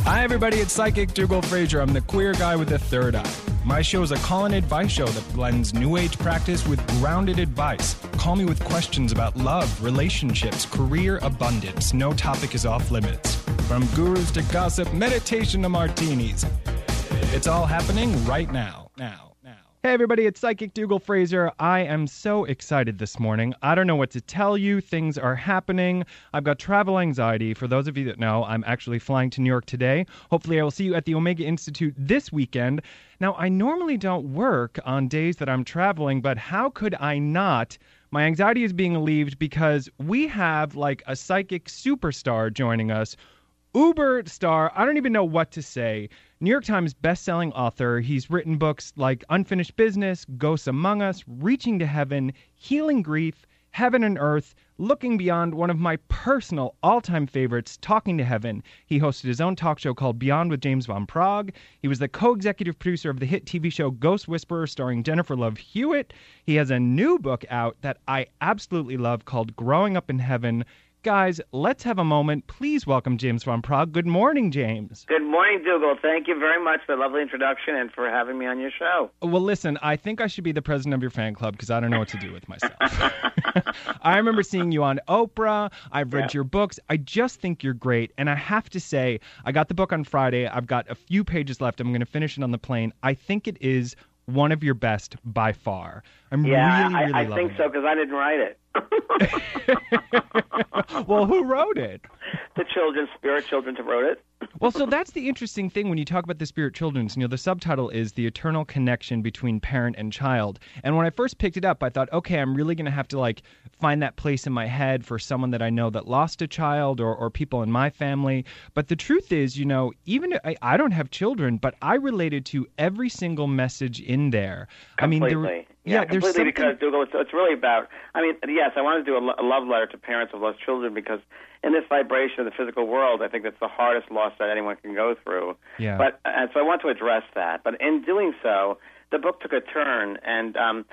Hi, everybody. It's Psychic Dougal Fraser. I'm the queer guy with the third eye. My show is a call-in advice show that blends new age practice with grounded advice. Call me with questions about love, relationships, career, abundance. No topic is off limits. From gurus to gossip, meditation to martinis. It's all happening right now. Hey everybody, it's Psychic Dougal Fraser. I am so excited this morning. I don't know what to tell you. Things are happening. I've got travel anxiety. For those of you that know, I'm actually flying to New York today. Hopefully I will see you at the Omega Institute this weekend. Now, I normally don't work on days that I'm traveling, but how could I not? My anxiety is being alleviated because we have like a psychic superstar joining us. Uber star, I don't even know what to say. New York Times best-selling author. He's written books like Unfinished Business, Ghosts Among Us, Reaching to Heaven, Healing Grief, Heaven and Earth, Looking Beyond, one of my personal all-time favorites, Talking to Heaven. He hosted his own talk show called Beyond with James Van Praagh. He was the co-executive producer of the hit TV show Ghost Whisperer starring Jennifer Love Hewitt. He has a new book out that I absolutely love called Growing Up in Heaven. Guys, let's have a moment. Please welcome James Van Praagh. Good morning, James. Good morning, Dougal. Thank you very much for the lovely introduction and for having me on your show. Well, listen, I think I should be the president of your fan club because I don't know what to do with myself. I remember seeing you on Oprah. I've read your books. I just think you're great. And I have to say, I got the book on Friday. I've got a few pages left. I'm going to finish it on the plane. I think it is one of your best by far. I'm really loving it. I think so because I didn't write it. Well, who wrote it? The children, Spirit Children wrote it. Well, so that's the interesting thing when you talk about the Spirit Children. You know, the subtitle is The Eternal Connection Between Parent and Child. And when I first picked it up, I thought, okay, I'm really going to have to like find that place in my head for someone that I know that lost a child or people in my family. But the truth is, you know, even I don't have children, but I related to every single message in there. Completely. I mean, completely, because Dougal, it's really about, I mean, yes, I want to do a love letter to parents of lost children because in this vibration of the physical world, I think that's the hardest loss that anyone can go through. Yeah. But so I want to address that. But in doing so, the book took a turn, and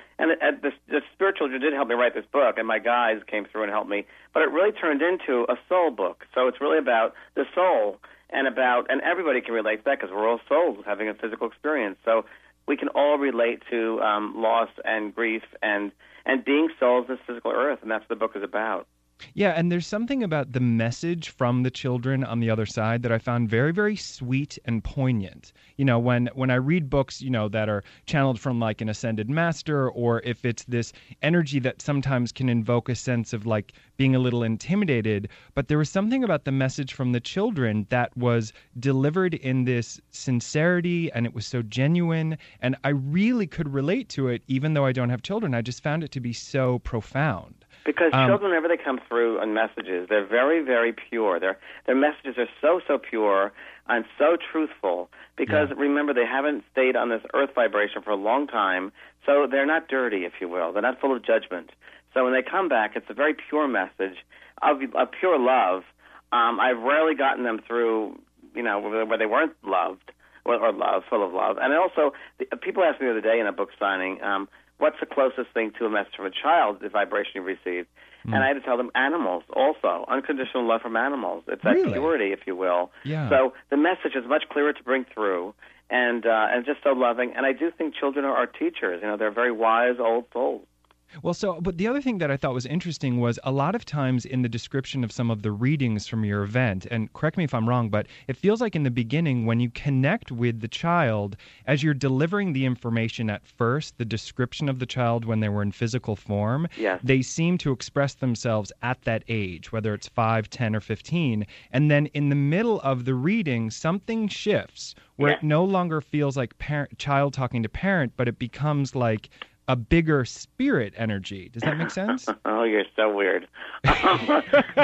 the Spirit Children did help me write this book, and my guides came through and helped me. But it really turned into a soul book. So it's really about the soul and everybody can relate to that because we're all souls having a physical experience. So we can all relate to loss and grief and being souls in this physical earth, and that's what the book is about. Yeah, and there's something about the message from the children on the other side that I found very, very sweet and poignant. You know, when I read books, you know, that are channeled from like an ascended master, or if it's this energy that sometimes can invoke a sense of like being a little intimidated, but there was something about the message from the children that was delivered in this sincerity, and it was so genuine, and I really could relate to it, even though I don't have children. I just found it to be so profound. Because children, whenever they come through on messages, they're very, very pure. Their messages are so pure and so truthful because, remember, they haven't stayed on this earth vibration for a long time, so they're not dirty, if you will. They're not full of judgment. So when they come back, it's a very pure message of pure love. I've rarely gotten them through, you know, where they weren't loved or full of love. And also, people asked me the other day in a book signing, what's the closest thing to a message from a child, the vibration you received? And I had to tell them animals also, unconditional love from animals. It's that purity, if you will. Yeah. So the message is much clearer to bring through and just so loving. And I do think children are our teachers. You know, they're very wise old souls. Well, but the other thing that I thought was interesting was a lot of times in the description of some of the readings from your event, and correct me if I'm wrong, but it feels like in the beginning when you connect with the child, as you're delivering the information at first, the description of the child when they were in physical form, they seem to express themselves at that age, whether it's 5, 10, or 15. And then in the middle of the reading, something shifts where it no longer feels like child talking to parent, but it becomes like a bigger spirit energy. Does that make sense? Oh, you're so weird. See,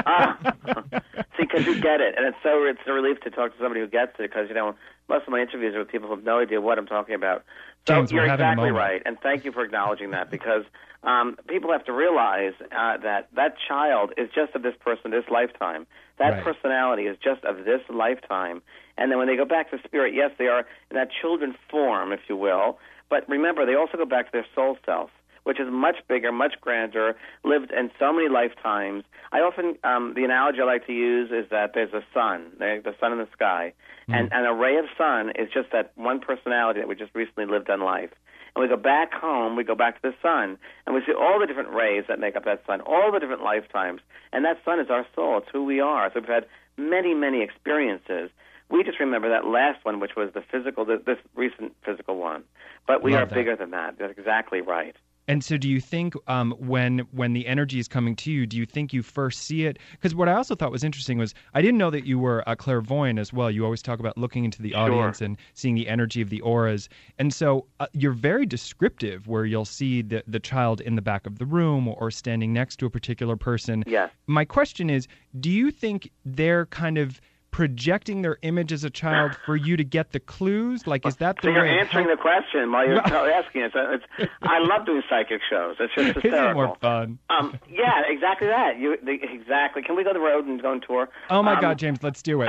because you get it, and it's a relief to talk to somebody who gets it, because, you know, most of my interviews are with people who have no idea what I'm talking about. So James, you're exactly right, and thank you for acknowledging that, because people have to realize that child is just of this person, this lifetime. That personality is just of this lifetime. And then when they go back to spirit, yes, they are in that children form, if you will, but remember, they also go back to their soul self, which is much bigger, much grander, lived in so many lifetimes. I often, the analogy I like to use is that there's a sun, the sun in the sky, and a ray of sun is just that one personality that we just recently lived in life. And we go back home, we go back to the sun, and we see all the different rays that make up that sun, all the different lifetimes. And that sun is our soul. It's who we are. So we've had many, many experiences. We just remember that last one, which was the physical, this recent physical one. But we are bigger than that. That's exactly right. And so do you think when the energy is coming to you, do you think you first see it? Because what I also thought was interesting was I didn't know that you were a clairvoyant as well. You always talk about looking into the audience and seeing the energy of the auras. And so you're very descriptive where you'll see the child in the back of the room or standing next to a particular person. Yes. My question is, do you think they're kind of projecting their image as a child for you to get the clues? Like, is that the way? So you're answering the question while you're asking it. I love doing psychic shows. It's just hysterical. Isn't it more fun? Yeah, exactly that. Exactly. Can we go to the road and go on tour? Oh my God, James, let's do it.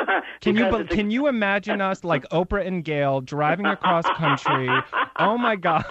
Can you imagine us like Oprah and Gail driving across country? Oh my God.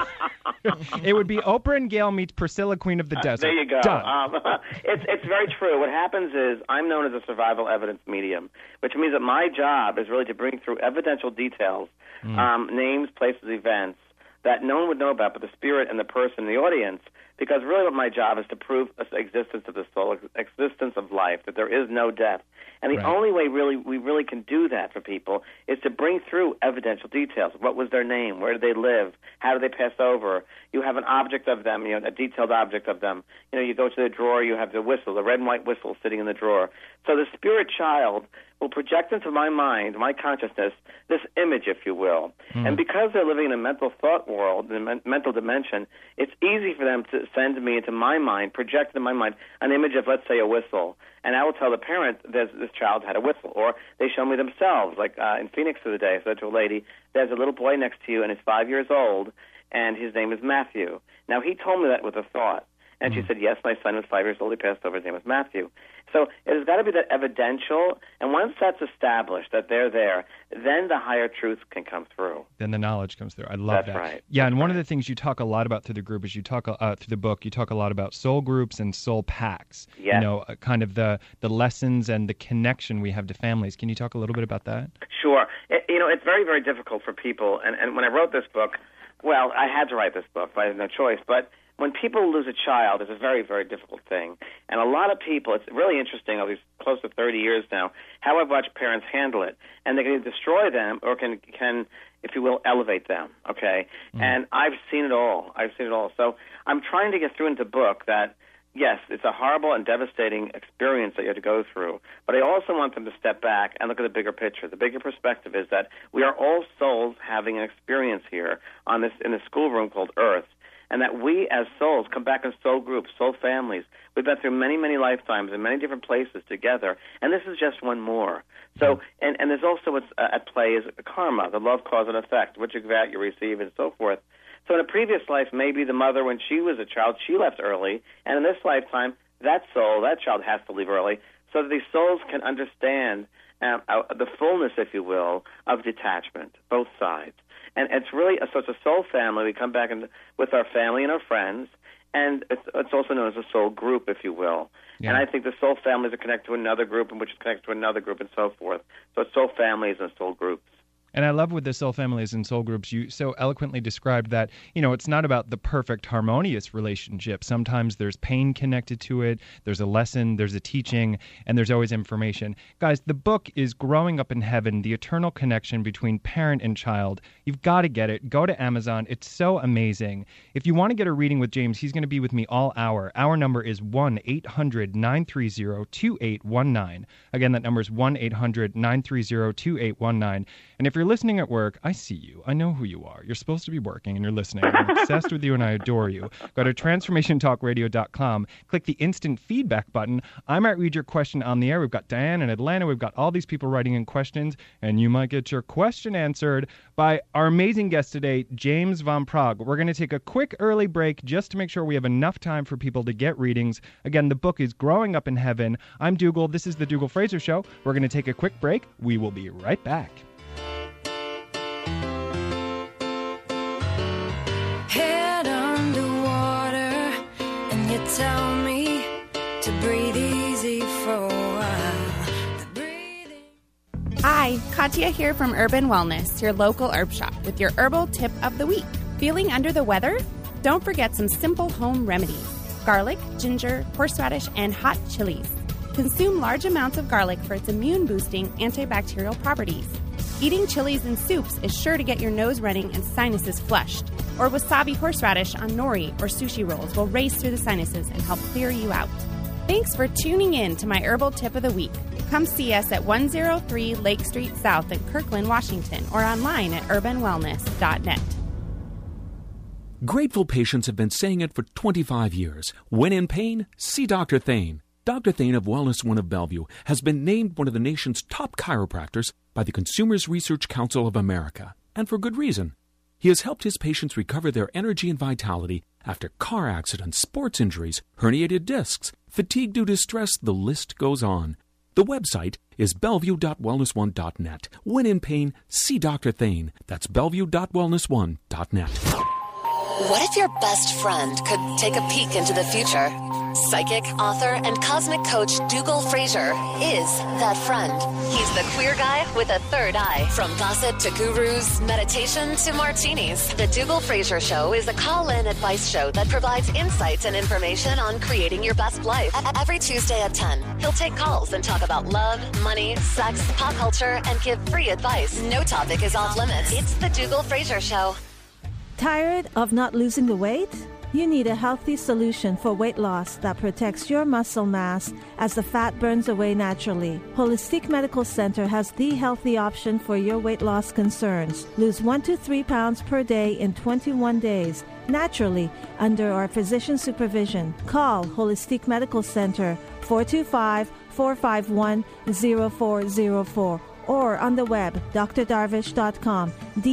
It would be Oprah and Gail meets Priscilla, Queen of the Desert. There you go. Done. It's very true. What happens is I'm known as a survival evidence medium, which means that my job is really to bring through evidential details, names, places, events that no one would know about but the spirit and the person in the audience, because really what my job is to prove the existence of the soul, existence of life, that there is no death. And the only way we really can do that for people is to bring through evidential details. What was their name? Where did they live? How did they pass over? You have an object of them, a detailed object of them. You go to the drawer, you have the whistle, the red and white whistle sitting in the drawer. So the spirit child will project into my mind, my consciousness, this image, if you will. And because they're living in a mental thought world, in a mental dimension, it's easy for them to send me into my mind, project into my mind, an image of, let's say, a whistle. And I will tell the parent this child had a whistle. Or they show me themselves, like in Phoenix the other day, I said to a lady, there's a little boy next to you, and he's 5 years old, and his name is Matthew. Now, he told me that with a thought. And she said, yes, my son was 5 years old. He passed over. His name was Matthew. So it has got to be that evidential. And once that's established, that they're there, then the higher truth can come through. Then the knowledge comes through. I love that. That's right. Yeah, and one of the things you talk a lot about through the group is you talk through the book, you talk a lot about soul groups and soul packs. Yes. Kind of the lessons and the connection we have to families. Can you talk a little bit about that? Sure. It's very, very difficult for people. And when I wrote this book, well, I had to write this book. I had no choice. But when people lose a child, it's a very, very difficult thing. And a lot of people, it's really interesting, over these close to 30 years now, how I've watched parents handle it. And they can either destroy them or can, if you will, elevate them, okay? And I've seen it all. So I'm trying to get through into the book that, yes, it's a horrible and devastating experience that you have to go through. But I also want them to step back and look at the bigger picture. The bigger perspective is that we are all souls having an experience here in this schoolroom called Earth. And that we as souls come back in soul groups, soul families. We've been through many, many lifetimes in many different places together. And this is just one more. So, and there's also what's at play is karma, the law of cause and effect, what you give out, you receive, and so forth. So in a previous life, maybe the mother, when she was a child, she left early. And in this lifetime, that soul, that child has to leave early so that these souls can understand the fullness, if you will, of detachment, both sides. And it's really so it's a soul family. We come back with our family and our friends, and it's also known as a soul group, if you will. Yeah. And I think the soul families are connected to another group, and which is connected to another group, and so forth. So it's soul families and soul groups. And I love with the soul families and soul groups, you so eloquently described that, it's not about the perfect harmonious relationship. Sometimes there's pain connected to it, there's a lesson, there's a teaching, and there's always information. Guys, the book is Growing Up in Heaven, The Eternal Connection Between Parent and Child. You've got to get it. Go to Amazon. It's so amazing. If you want to get a reading with James, he's going to be with me all hour. Our number is 1-800-930-2819. Again, that number is 1-800-930-2819. And if you're listening at work, I see you. I know who you are. You're supposed to be working and you're listening. I'm obsessed with you and I adore you. Go to transformationtalkradio.com. Click the instant feedback button. I might read your question on the air. We've got Diane in Atlanta. We've got all these people writing in questions, and you might get your question answered by our amazing guest today, James Van Praagh. We're going to take a quick early break just to make sure we have enough time for people to get readings. Again, the book is Growing Up in Heaven. I'm Dougal. This is the Dougal Fraser Show. We're going to take a quick break. We will be right back. Head underwater, Katya here from Urban Wellness, your local herb shop, with your herbal tip of the week. Feeling under the weather? Don't forget some simple home remedies. Garlic, ginger, horseradish, and hot chilies. Consume large amounts of garlic for its immune-boosting antibacterial properties. Eating chilies in soups is sure to get your nose running and sinuses flushed. Or wasabi horseradish on nori or sushi rolls will race through the sinuses and help clear you out. Thanks for tuning in to my herbal tip of the week. Come see us at 103 Lake Street South in Kirkland, Washington, or online at urbanwellness.net. Grateful patients have been saying it for 25 years. When in pain, see Dr. Thane. Dr. Thane of Wellness One of Bellevue has been named one of the nation's top chiropractors by the Consumers Research Council of America, and for good reason. He has helped his patients recover their energy and vitality after car accidents, sports injuries, herniated discs, fatigue due to stress, the list goes on. The website is bellevue.wellness1.net. When in pain, see Dr. Thane. That's bellevue.wellness1.net. What if your best friend could take a peek into the future? Psychic, author, and cosmic coach Dougal Fraser is that friend. He's the queer guy with a third eye. From gossip to gurus, meditation to martinis, the Dougal Fraser Show is a call-in advice show that provides insights and information on creating your best life. Every Tuesday at 10, he'll take calls and talk about love, money, sex, pop culture, and give free advice. No topic is off limits. It's the Dougal Fraser Show. Tired of not losing the weight? You need a healthy solution for weight loss that protects your muscle mass as the fat burns away naturally. Holistic Medical Center has the healthy option for your weight loss concerns. Lose 1 to 3 pounds per day in 21 days, naturally, under our physician supervision. Call Holistic Medical Center 425-451-0404. or on the web, drdarvish.com,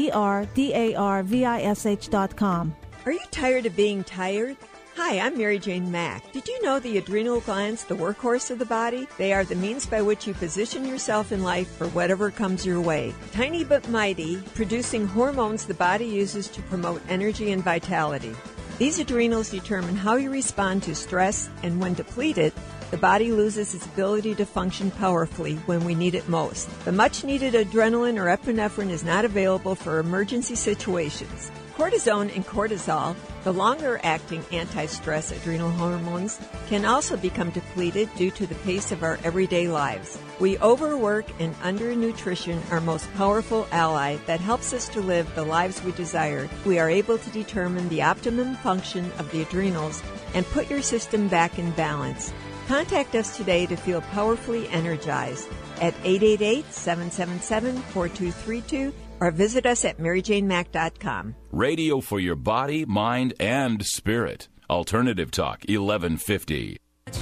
drdarvish.com. Are you tired of being tired? Hi, I'm Mary Jane Mack. Did you know the adrenal glands, the workhorse of the body? They are the means by which you position yourself in life for whatever comes your way. Tiny but mighty, producing hormones the body uses to promote energy and vitality. These adrenals determine how you respond to stress, and when depleted, the body loses its ability to function powerfully when we need it most. The much-needed adrenaline or epinephrine is not available for emergency situations. Cortisone and cortisol, the longer-acting anti-stress adrenal hormones, can also become depleted due to the pace of our everyday lives. We overwork and undernutrition, our most powerful ally that helps us to live the lives we desire. We are able to determine the optimum function of the adrenals and put your system back in balance. Contact us today to feel powerfully energized at 888-777-4232 or visit us at maryjanemack.com. Radio for your body, mind, and spirit. Alternative Talk, 1150.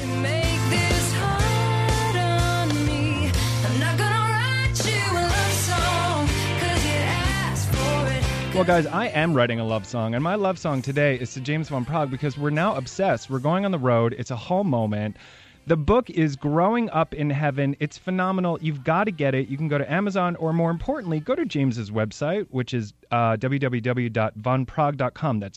Well, guys, I am writing a love song, and my love song today is to James Van Praagh because we're now obsessed. We're going on the road. It's a whole moment. The book is Growing Up in Heaven. It's phenomenal. You've got to get it. You can go to Amazon, or more importantly, go to James's website, which is www.vanpraagh.com. That's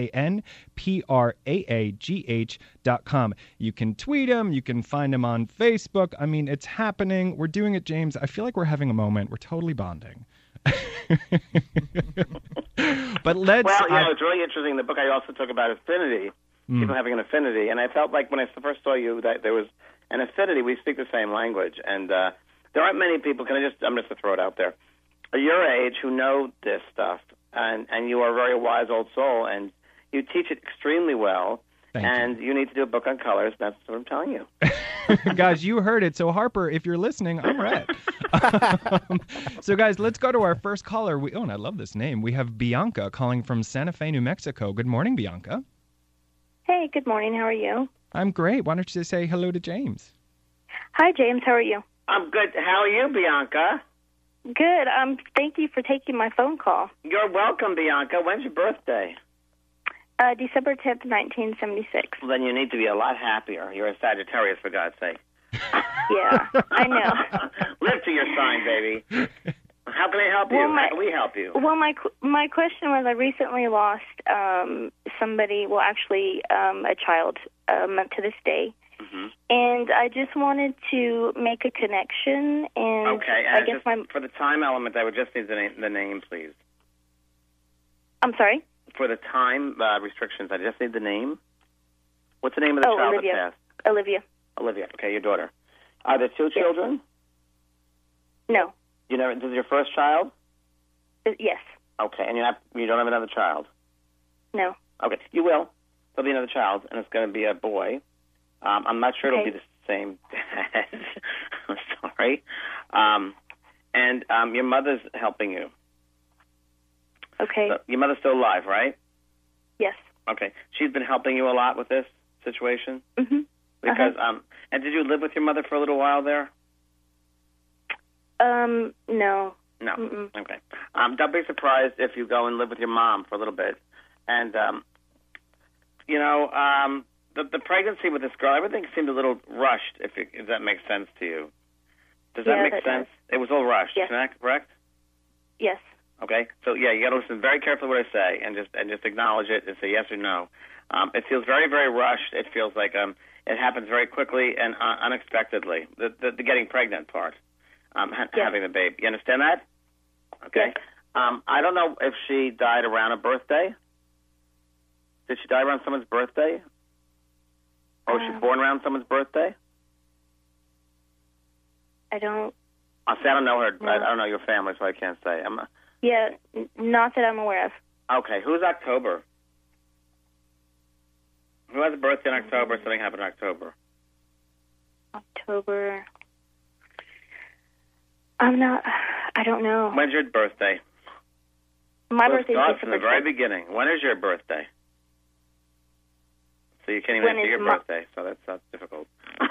VANPRAAGH.com. You can tweet him. You can find him on Facebook. I mean, it's happening. We're doing it, James. I feel like we're having a moment. We're totally bonding. But let's... Well, it's really interesting. The book I also talk about affinity, people having an affinity, and I felt like when I first saw you that there was an affinity. We speak the same language, and there aren't many people, I'm just going to throw it out there, your age who know this stuff, and you are a very wise old soul, and you teach it extremely well. Thank you. You need to do a book on colors. That's what I'm telling you. Guys, you heard it. So, Harper, if you're listening, I'm Rhett. So, guys, let's go to our first caller. And I love this name. We have Bianca calling from Santa Fe, New Mexico. Good morning, Bianca. Hey, good morning. How are you? I'm great. Why don't you say hello to James? Hi, James. How are you? I'm good. How are you, Bianca? Good. Thank you for taking my phone call. You're welcome, Bianca. When's your birthday? December 10th, 1976. Well, then you need to be a lot happier. You're a Sagittarius, for God's sake. Yeah, I know. Live to your sign, baby. How can I help you? How can we help you? Well, my question was, I recently lost somebody, a child, to this day. And I just wanted to make a connection. And Okay, I and guess for the time element, I would just need the name, please. I'm sorry? For the time restrictions, I just need the name. What's the name of the child Olivia. that passed? Olivia. Olivia. Okay, your daughter. Are there two children? No. This is your first child? Yes. Okay, and you don't have another child? No. Okay, you will. There'll be another child, and it's going to be a boy. I'm not sure it'll be the same dad. I'm sorry. And your mother's helping you. Okay. So your mother's still alive, right? Yes. Okay. She's been helping you a lot with this situation? Mm-hmm. Because, and did you live with your mother for a little while there? No. No. Mm-mm. Okay. Don't be surprised if you go and live with your mom for a little bit. And, the pregnancy with this girl, everything seemed a little rushed, if that makes sense to you. Does that make sense? It was all rushed. Yes. Isn't that correct? Yes. Okay. So, you got to listen very carefully to what I say and just acknowledge it and say yes or no. It feels very, very rushed. It feels like it happens very quickly and unexpectedly, the getting pregnant part, having the baby. You understand that? Okay. Yes. I don't know if she died around a birthday. Did she die around someone's birthday? Or was she born around someone's birthday? I don't... I don't know her. No. I don't know your family, so I can't say. Not that I'm aware of. Okay. Who's October? Who has a birthday in October? Something happened in October. October... I don't know. When's your birthday? My birthday starts is from the very beginning. When is your birthday? So you can't even answer your birthday, so that's difficult.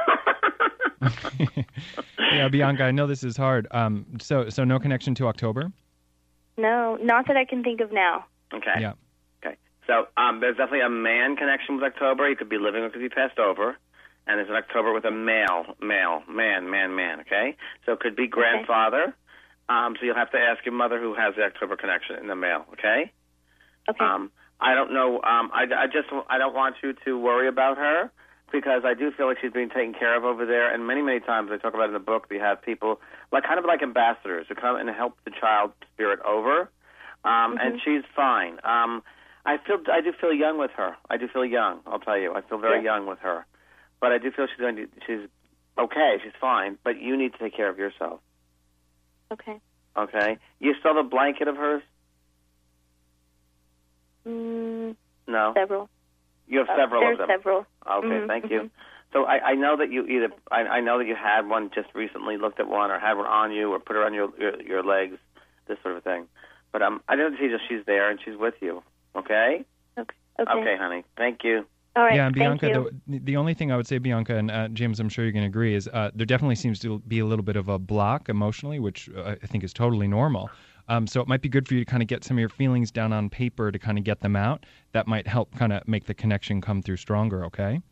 Yeah, Bianca, I know this is hard. So no connection to October? No, not that I can think of now. Okay. Yeah. Okay. So there's definitely a man connection with October. He could be living because he passed over. And there's an October with a man, okay? So it could be grandfather. So you'll have to ask your mother who has the October connection in the male, okay? Okay. I don't know. I don't want you to worry about her because I do feel like she's being taken care of over there. And many, many times I talk about it in the book, we have people kind of like ambassadors who come and help the child spirit over. And she's fine. I do feel young with her. I do feel young. I'll tell you. I feel very young with her. But I do feel she's okay. She's fine. But you need to take care of yourself. Okay. Okay. You still have a blanket of hers? No. Several. You have several of them. Several. Okay. Thank you. So I know that you I know that you had one just recently, looked at one, or had one on you, or put her on your legs, this sort of thing. But I don't see that she's there and she's with you. Okay. Okay. Okay, honey. Thank you. All right, yeah, and Bianca, thank the only thing I would say, Bianca, and James, I'm sure you can agree, is there definitely seems to be a little bit of a block emotionally, which I think is totally normal. So it might be good for you to kind of get some of your feelings down on paper to kind of get them out. That might help kind of make the connection come through stronger, okay?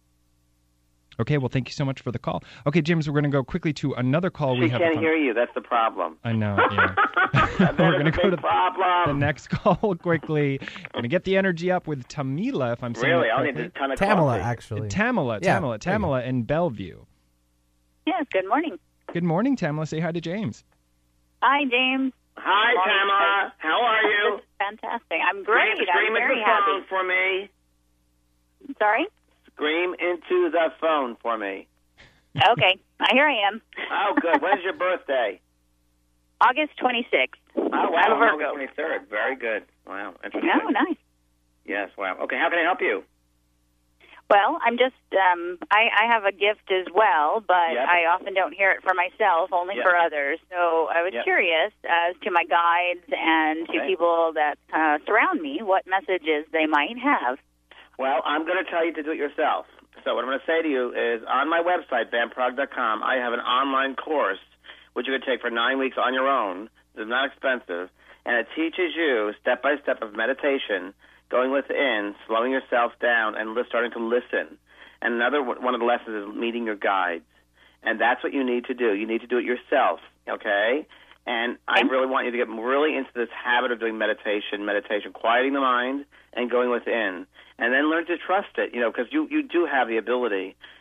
Okay, well, thank you so much for the call. Okay, James, we're going to go quickly to another call. She can't hear you. That's the problem. I know, yeah. We're going to go to the next call quickly. Going to get the energy up with Tamila, if I'm saying really? it I'll correctly. need a ton of Tamala, coffee. actually. Tamala in Bellevue. Yes, good morning. Good morning, Tamala. Say hi to James. Hi, James. Hi, Tamala. How are you? Fantastic. I'm great. Scream I'm very into the happy. phone for me. Sorry? Scream into the phone for me. Okay. Here I am. Oh, good. When's your birthday? August 26th. Oh, wow. I'm a Virgo. August 23rd. Very good. Wow. Interesting. Oh, nice. Yes, wow. Okay, how can I help you? Well, I'm just, I have a gift as well, but I often don't hear it for myself, only for others. So I was curious as to my guides and to people that surround me, what messages they might have. Well, I'm going to tell you to do it yourself. So what I'm going to say to you is on my website, BamProg.com, I have an online course which you can take for 9 weeks on your own. It's not expensive. And it teaches you step-by-step of meditation, going within, slowing yourself down, and starting to listen. And another one of the lessons is meeting your guides. And that's what you need to do. You need to do it yourself, okay? And I really want you to get really into this habit of doing meditation, quieting the mind and going within. And then learn to trust it, because you do have the ability.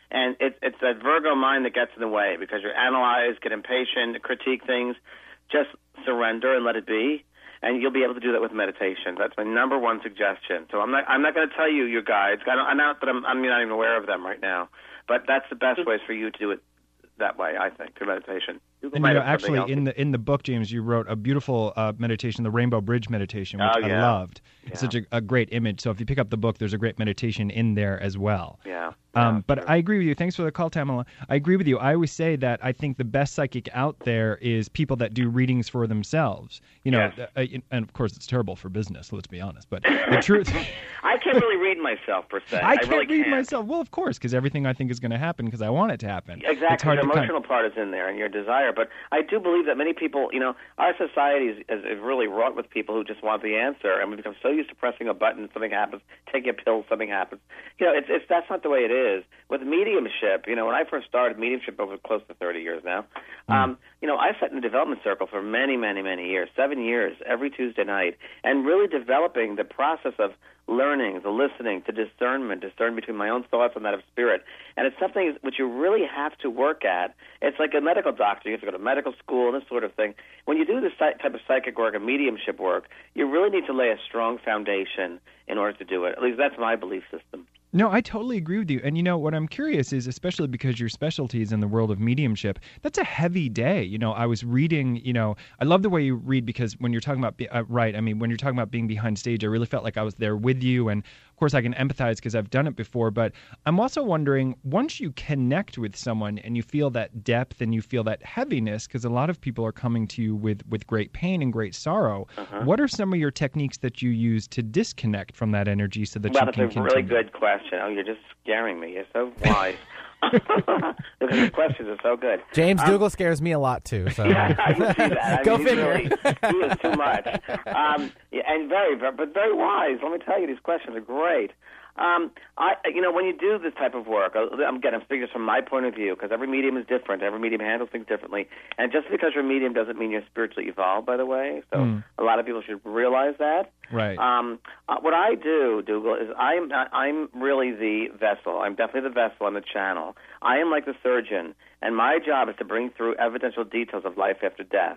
And it's that Virgo mind that gets in the way because you analyze, get impatient, critique things. Just surrender and let it be, and you'll be able to do that with meditation. That's my number one suggestion. So I'm not going to tell you your guides. I'm not even aware of them right now. But that's the best way for you to do it that way, I think, through meditation. And actually, in the book, James, you wrote a beautiful meditation, the Rainbow Bridge meditation, which I loved. Yeah. It's such a great image. So if you pick up the book, there's a great meditation in there as well. Yeah. But I agree with you. Thanks for the call, Tamala. I agree with you. I always say that I think the best psychic out there is people that do readings for themselves. You know, and of course it's terrible for business. Let's be honest. But the truth, I can't really read myself per se. I can't read myself. Well, of course, because everything I think is going to happen because I want it to happen. Exactly. The emotional part is in there and your desire. But I do believe that many people, our society is really wrought with people who just want the answer, and we become so used to pressing a button, something happens, taking a pill, something happens. That's not the way it is. With mediumship, when I first started mediumship over close to 30 years now, I sat in the development circle for many, many, many years, 7 years, every Tuesday night, and really developing the process of learning, the listening, to discern between my own thoughts and that of spirit. And it's something which you really have to work at. It's like a medical doctor. You have to go to medical school and this sort of thing. When you do this type of psychic work and mediumship work, you really need to lay a strong foundation in order to do it. At least that's my belief system. No, I totally agree with you. And, what I'm curious is, especially because your specialty is in the world of mediumship, that's a heavy day. I was reading, I love the way you read because when you're talking about, when you're talking about being behind stage, I really felt like I was there with you. And, of course, I can empathize because I've done it before. But I'm also wondering, once you connect with someone and you feel that depth and you feel that heaviness, because a lot of people are coming to you with great pain and great sorrow, what are some of your techniques that you use to disconnect from that energy so that you can continue? That's a really good question. Oh, you're just scaring me. You're so wise. These questions are so good. James Dougal scares me a lot, too. So. Yeah, I can see that. Go figure. He is too much. And but very wise. Let me tell you, these questions are great. When you do this type of work, I'm speaking from my point of view because every medium is different. Every medium handles things differently. And just because you're a medium doesn't mean you're spiritually evolved, by the way. So a lot of people should realize that. Right. What I do, Dougal, is I'm really the vessel. I'm definitely the vessel. I'm the channel. I am like the surgeon, and my job is to bring through evidential details of life after death.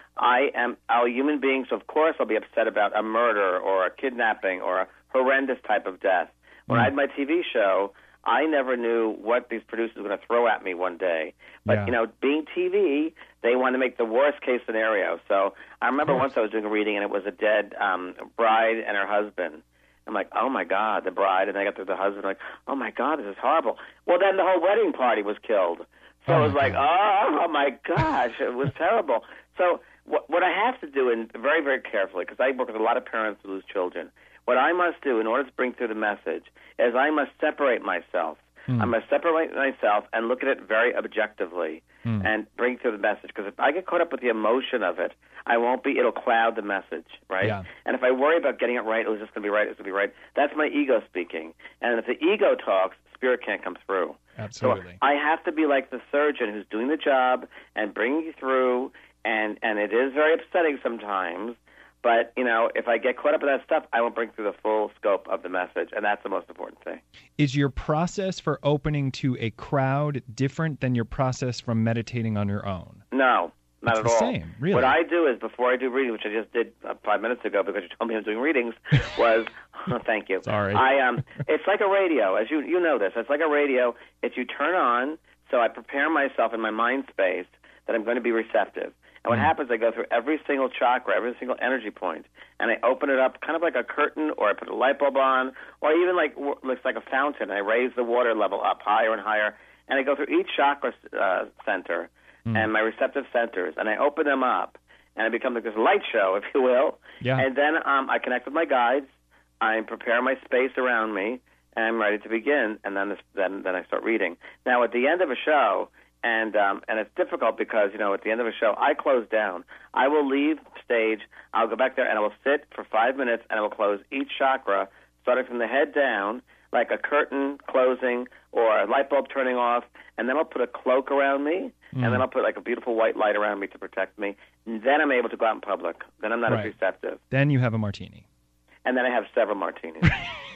I am a human being, so of course I'll be upset about a murder or a kidnapping or a horrendous type of death. When I had my TV show, I never knew what these producers were going to throw at me one day. But, being TV, they want to make the worst-case scenario. So I remember once I was doing a reading, and it was a dead bride and her husband. I'm like, oh, my God, the bride. And I got to the husband, like, oh, my God, this is horrible. Well, then the whole wedding party was killed. So it was like, oh, my gosh, it was terrible. So what I have to do, and very, very carefully, because I work with a lot of parents who lose children, what I must do in order to bring through the message is I must separate myself. I must separate myself and look at it very objectively and bring through the message. Because if I get caught up with the emotion of it, it'll cloud the message, right? Yeah. And if I worry about getting it right, it's just going to be right, it's going to be right, that's my ego speaking. And if the ego talks, spirit can't come through. Absolutely. So I have to be like the surgeon who's doing the job and bringing you through, and it is very upsetting sometimes. But, if I get caught up in that stuff, I won't bring through the full scope of the message, and that's the most important thing. Is your process for opening to a crowd different than your process from meditating on your own? No, not at all. It's the same, really. What I do is, before I do reading, which I just did 5 minutes ago because you told me I was doing readings, was, thank you. Sorry. It's like a radio, as you know this. It's like a radio. If you turn on, so I prepare myself in my mind space that I'm going to be receptive. And what happens, I go through every single chakra, every single energy point, and I open it up kind of like a curtain, or I put a light bulb on, or even looks like a fountain. I raise the water level up higher and higher, and I go through each chakra center and my receptive centers, and I open them up, and it becomes like this light show, if you will. Yeah. And then I connect with my guides, I prepare my space around me, and I'm ready to begin, and then I start reading. Now, at the end of a show, and it's difficult because, at the end of a show, I close down. I will leave stage, I'll go back there, and I will sit for 5 minutes, and I will close each chakra, starting from the head down, like a curtain closing or a light bulb turning off, and then I'll put a cloak around me, and then I'll put like a beautiful white light around me to protect me. And then I'm able to go out in public. Then I'm not as receptive. Then you have a martini. And then I have several martinis.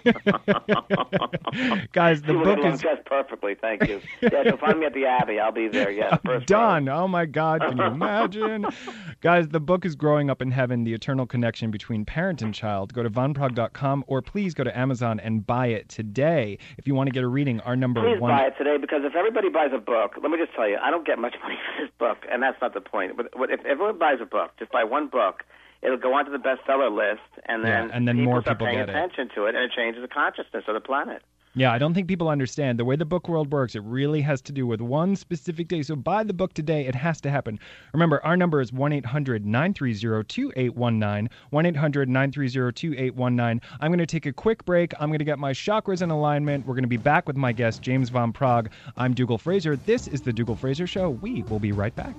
Guys, the book is dressed perfectly. Thank you. Yeah, so find me at the Abbey. I'll be there. Yeah, done. Oh my God, can you imagine? Guys, the book is Growing Up in Heaven: The Eternal Connection Between Parent and Child. Go to vonprog.com or please go to Amazon and buy it today. If you want to get a reading, our number please one. Buy it today, because if everybody buys a book, let me just tell you, I don't get much money for this book, and that's not the point. But if everyone buys a book, just buy one book, it'll go onto the bestseller list, and then more start people paying get attention to it, and it changes the consciousness of the planet. Yeah, I don't think people understand. The way the book world works, it really has to do with one specific day. So buy the book today. It has to happen. Remember, our number is 1-800-930-2819, 1-800-930-2819. I'm going to take a quick break. I'm going to get my chakras in alignment. We're going to be back with my guest, James Van Praagh. I'm Dougal Fraser. This is The Dougal Fraser Show. We will be right back.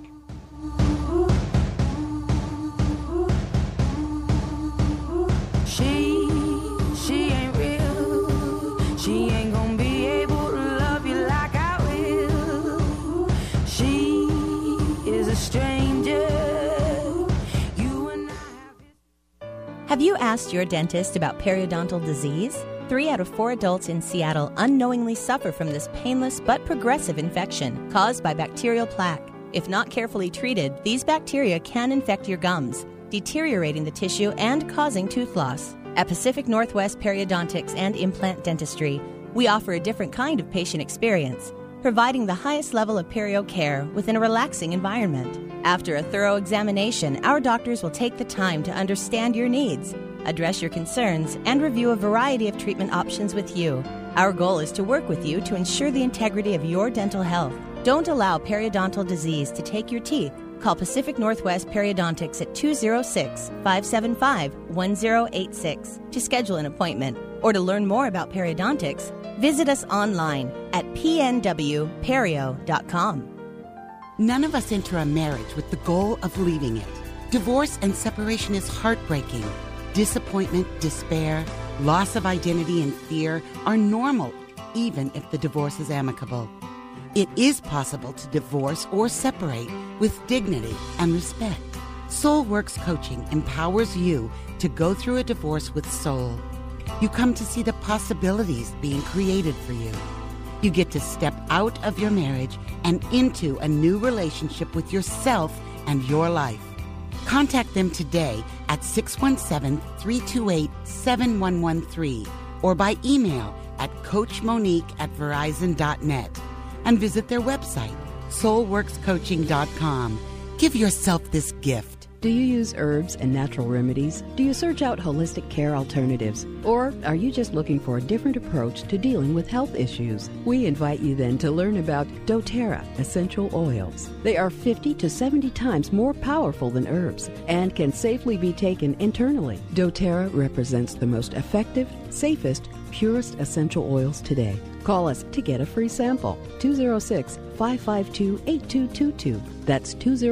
She ain't real. She ain't gonna be able to love you like I will. She is a stranger. You and I have you asked your dentist about periodontal disease? 3 out of 4 adults in Seattle unknowingly suffer from this painless but progressive infection caused by bacterial plaque. If not carefully treated, these bacteria can infect your gums, deteriorating the tissue and causing tooth loss. At Pacific Northwest Periodontics and Implant Dentistry, we offer a different kind of patient experience, providing the highest level of perio care within a relaxing environment. After a thorough examination, our doctors will take the time to understand your needs, address your concerns, and review a variety of treatment options with you. Our goal is to work with you to ensure the integrity of your dental health. Don't allow periodontal disease to take your teeth. Call Pacific Northwest Periodontics at 206-575-1086 to schedule an appointment. Or to learn more about periodontics, visit us online at pnwperio.com. None of us enter a marriage with the goal of leaving it. Divorce and separation is heartbreaking. Disappointment, despair, loss of identity, and fear are normal, even if the divorce is amicable. It is possible to divorce or separate with dignity and respect. SoulWorks Coaching empowers you to go through a divorce with soul. You come to see the possibilities being created for you. You get to step out of your marriage and into a new relationship with yourself and your life. Contact them today at 617-328-7113 or by email at coachmonique@verizon.net. And visit their website, soulworkscoaching.com. Give yourself this gift. Do you use herbs and natural remedies? Do you search out holistic care alternatives? Or are you just looking for a different approach to dealing with health issues? We invite you then to learn about doTERRA essential oils. They are 50 to 70 times more powerful than herbs and can safely be taken internally. doTERRA represents the most effective, safest, purest essential oils today. Call us to get a free sample. 206-552-8222. That's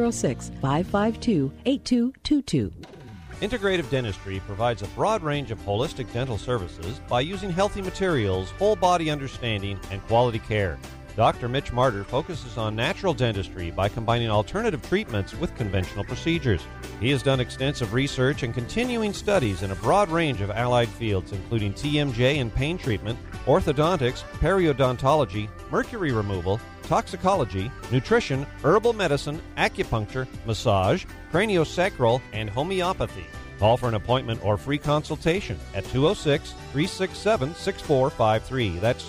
206-552-8222. Integrative Dentistry provides a broad range of holistic dental services by using healthy materials, whole body understanding, and quality care. Dr. Mitch Martyr focuses on natural dentistry by combining alternative treatments with conventional procedures. He has done extensive research and continuing studies in a broad range of allied fields, including TMJ and pain treatment, orthodontics, periodontology, mercury removal, toxicology, nutrition, herbal medicine, acupuncture, massage, craniosacral, and homeopathy. Call for an appointment or free consultation at 206-367-6453. That's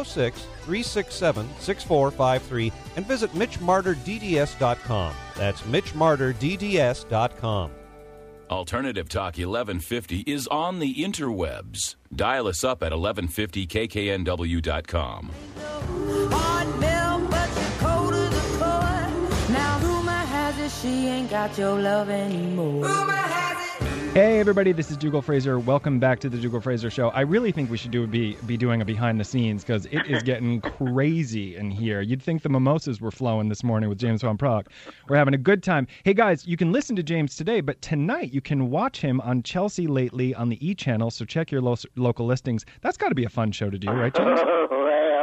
206-367-6453. And visit MitchMartyrDDS.com. That's MitchMartyrDDS.com. Alternative Talk 1150 is on the interwebs. Dial us up at 1150kknw.com. Hard milk, but you're cold as a core. Now rumor has it she ain't got your love anymore. Rumor has it. Hey everybody, this is Dougal Fraser. Welcome back to the Dougal Fraser Show. I really think we should be doing a behind the scenes because it is getting crazy in here. You'd think the mimosas were flowing this morning with James Van Praagh. We're having a good time. Hey guys, you can listen to James today, but tonight you can watch him on Chelsea Lately on the E! Channel, so check your local listings. That's got to be a fun show to do, right, James? Well,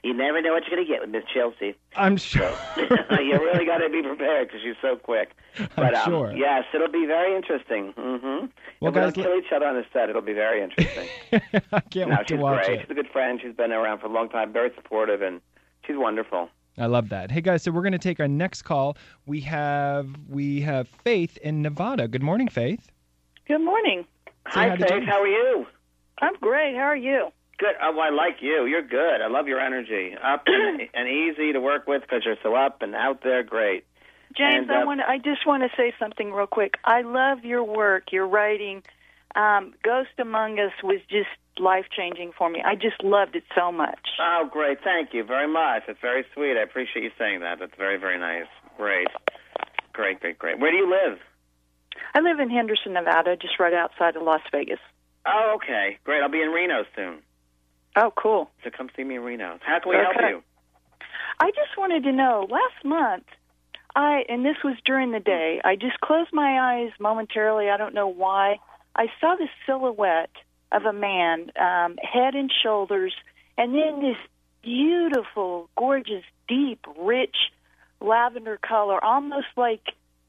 You never know what you're going to get with Miss Chelsea. I'm sure. You really got to be prepared because she's so quick. But, I'm sure. Yes, it'll be very interesting. Mm-hmm. Well, if guys, we don't kill each other on the set, it'll be very interesting. I can't wait to watch great. it. She's a good friend. She's been around for a long time, very supportive, and she's wonderful. I love that. Hey, guys, so we're going to take our next call. We have Faith in Nevada. Good morning, Faith. Good morning. Hi, Faith. How are you? I'm great. How are you? Good. Oh, I like you. You're good. I love your energy. Up and easy to work with because you're so up and out there. Great. James, I just want to say something real quick. I love your work, your writing. Ghost Among Us was just life-changing for me. I just loved it so much. Oh, great. Thank you very much. It's very sweet. I appreciate you saying that. That's very, very nice. Great. Great. Where do you live? I live in Henderson, Nevada, just right outside of Las Vegas. Oh, okay. Great. I'll be in Reno soon. Oh, cool. So come see me in Reno. How can we help you? I just wanted to know, last month, and this was during the day, I just closed my eyes momentarily. I don't know why. I saw this silhouette of a man, head and shoulders, and then this beautiful, gorgeous, deep, rich lavender color, almost like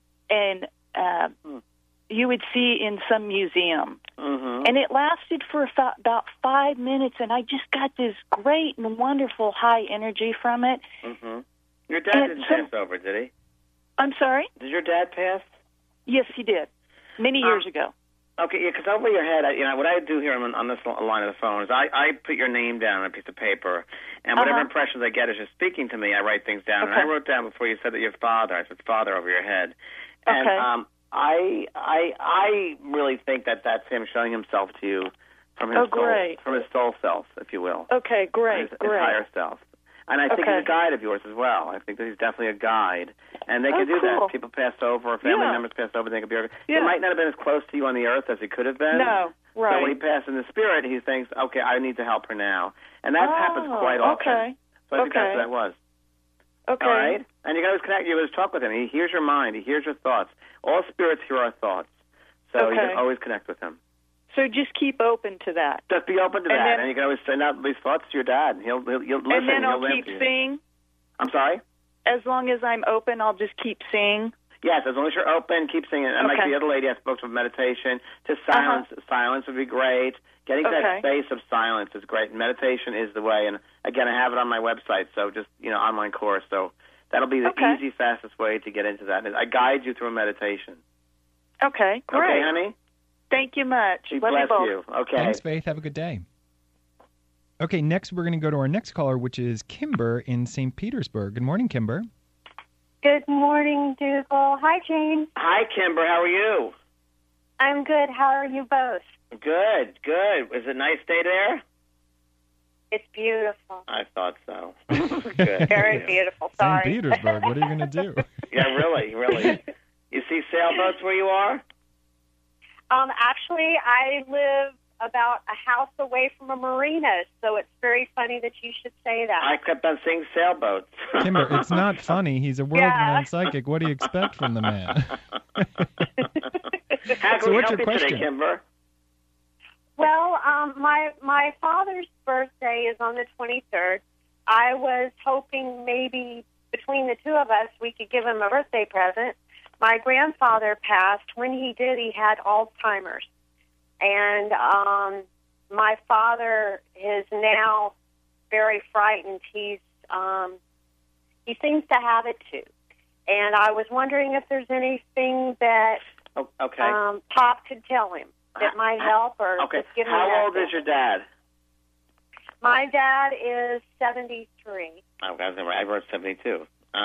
you would see in some museum. Mm-hmm. And it lasted for about 5 minutes, and I just got this great and wonderful high energy from it. Mm-hmm. Your dad didn't pass over, did he? I'm sorry? Did your dad pass? Yes, he did. Many years ago. Okay, yeah, because over your head, what I do here on this line of the phone is I put your name down on a piece of paper, and whatever impressions I get as you're speaking to me, I write things down. Okay. And I wrote down before you said that your father, I said father over your head. And, Okay. I really think that that's him showing himself to you from his soul self, if you will. Okay, great, His higher self. And I think he's a guide of yours as well. I think that he's definitely a guide. And they can do that. If people pass over, or family members pass over, they could be He might not have been as close to you on the earth as he could have been. No, right. So when he passed in the spirit, he thinks, okay, I need to help her now. And that happens quite often. Okay. So I think that's what that was. Okay. All right? And you can always connect. You always talk with him. He hears your mind. He hears your thoughts. All spirits hear our thoughts. So you can always connect with him. So just keep open to that. Just be open to that. And you can always send out these thoughts to your dad. He'll listen. And then I'll he'll keep seeing? I'm sorry? As long as I'm open, I'll just keep seeing? Yes, as long as you're open, keep singing. And like the other lady I spoke to, meditation, just silence. Silence would be great. Getting to that space of silence is great. Meditation is the way. And, again, I have it on my website, so just, online course. So that'll be the easy, fastest way to get into that. I guide you through a meditation. Okay, great. Okay, honey? Thank you much. Bless you. Okay. Thanks, Faith. Have a good day. Okay, next we're going to go to our next caller, which is Kimber in St. Petersburg. Good morning, Kimber. Good morning, Dougal. Hi, Jane. Hi, Kimber. How are you? I'm good. How are you both? Good. Is it a nice day there? It's beautiful. I thought so. Good. Very beautiful. Sorry. St. Petersburg. What are you going to do? Yeah, really. You see sailboats where you are? Actually, I live about a house away from a marina, so it's very funny that you should say that. I kept on seeing sailboats. Kimber, it's not funny. He's a world-renowned psychic. What do you expect from the man? How can we help you today, Kimber? Well, my father's birthday is on the 23rd. I was hoping maybe between the two of us we could give him a birthday present. My grandfather passed. When he did, he had Alzheimer's. And my father is now very frightened. He seems to have it too. And I was wondering if there's anything that Pop could tell him that might help or just give him How old is your dad? My dad is 73. Oh, I wrote 72.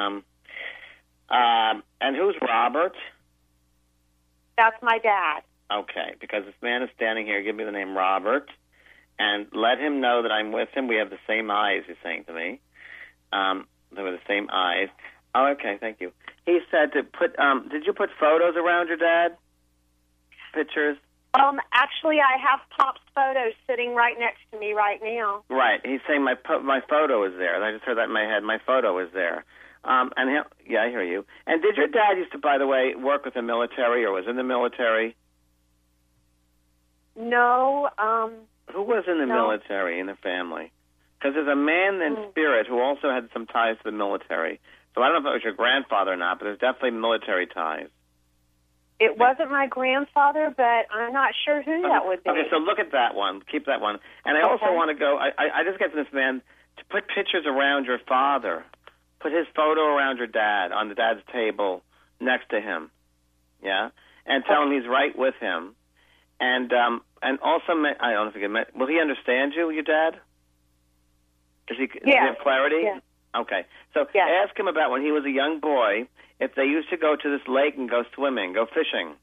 And who's Robert? That's my dad. Okay, because this man is standing here. Give me the name Robert, and let him know that I'm with him. We have the same eyes, he's saying to me. They were the same eyes. Oh, okay, thank you. He said to put, did you put photos around your dad? Pictures? Actually, I have Pop's photos sitting right next to me right now. Right, he's saying my photo is there. I just heard that in my head. My photo is there. I hear you. And did your dad used to, by the way, work with the military or was in the military? No. Who was in the military in the family? Because there's a man in spirit who also had some ties to the military. So I don't know if it was your grandfather or not, but there's definitely military ties. It wasn't my grandfather, but I'm not sure who that would be. Okay, so look at that one. Keep that one. And I also want to go, I just get to this man to put pictures around your father. Put his photo around your dad, on the dad's table next to him. Yeah? And tell him he's right with him. And also, I don't know if you can, will he understand you, your dad? Does he have clarity? Yeah. Okay. So ask him about when he was a young boy, if they used to go to this lake and go swimming, go fishing.